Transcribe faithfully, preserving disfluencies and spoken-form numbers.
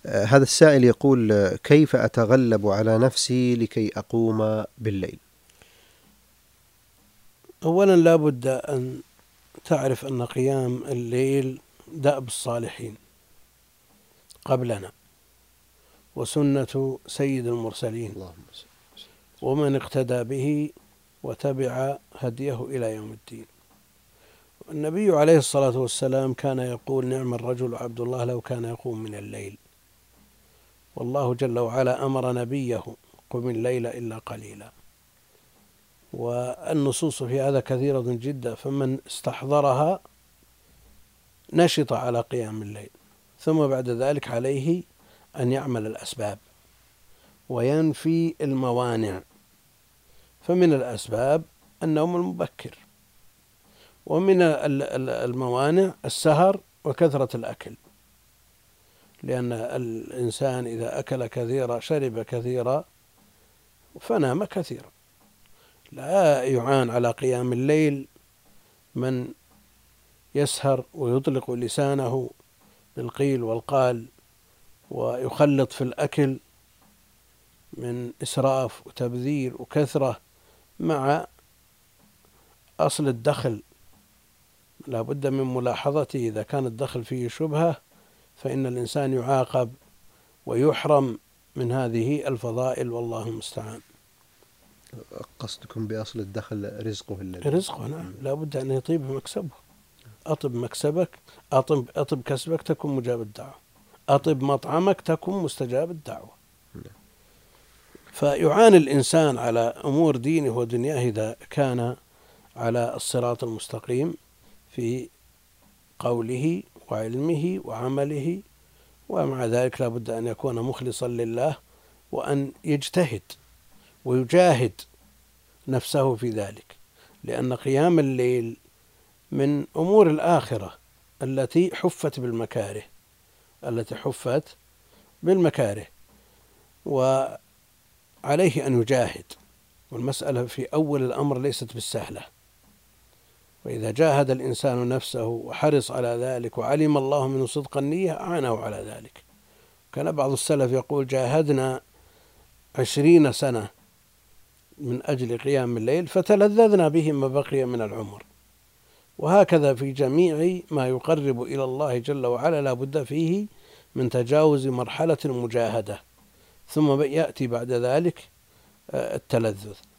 آه، هذا السائل يقول: آه، كيف أتغلب على نفسي لكي أقوم بالليل؟ أولا لا بد أن تعرف أن قيام الليل دأب الصالحين قبلنا وسنة سيد المرسلين اللهم صل. ومن اقتدى به وتبع هديه إلى يوم الدين. النبي عليه الصلاة والسلام كان يقول: نعم الرجل عبد الله لو كان يقوم من الليل. والله جل وعلا أمر نبيه: قم الليل إلا قليلا. والنصوص في هذا كثيرة جدا، فمن استحضرها نشط على قيام الليل. ثم بعد ذلك عليه أن يعمل الأسباب وينفي الموانع. فمن الأسباب النوم المبكر، ومن الموانع السهر وكثرة الأكل، لأن الإنسان إذا أكل كثيرا شرب كثيرا فنام كثيرا. لا يعان على قيام الليل من يسهر ويطلق لسانه بالقيل والقال ويخلط في الأكل من إسراف وتبذير وكثرة مع أصل الدخل. لا بد من ملاحظته، إذا كان الدخل فيه شبهة فإن الإنسان يعاقب ويحرم من هذه الفضائل، والله المستعان. قصدكم بأصل الدخل رزقه الذي رزقه، نعم، لا بد أن يطيب مكسبه. أطب مكسبك، أطب, أطب كسبك تكن مجاب الدعوة، أطب مطعمك تكن مستجاب الدعوة. فيعاني الإنسان على أمور دينه ودنياه إذا كان على الصراط المستقيم في قوله وعلمه وعمله، ومع ذلك لا بد أن يكون مخلصا لله وأن يجتهد ويجاهد نفسه في ذلك، لأن قيام الليل من أمور الآخرة التي حفت بالمكاره التي حفت بالمكاره وعليه أن يجاهد. والمسألة في أول الأمر ليست بالسهلة، وإذا جاهد الإنسان نفسه وحرص على ذلك وعلم الله منه صدق النية أعانه على ذلك. كان بعض السلف يقول: جاهدنا عشرين سنة من أجل قيام الليل فتلذذنا به ما بقي من العمر. وهكذا في جميع ما يقرب إلى الله جل وعلا لا بد فيه من تجاوز مرحلة المجاهدة، ثم يأتي بعد ذلك التلذذ.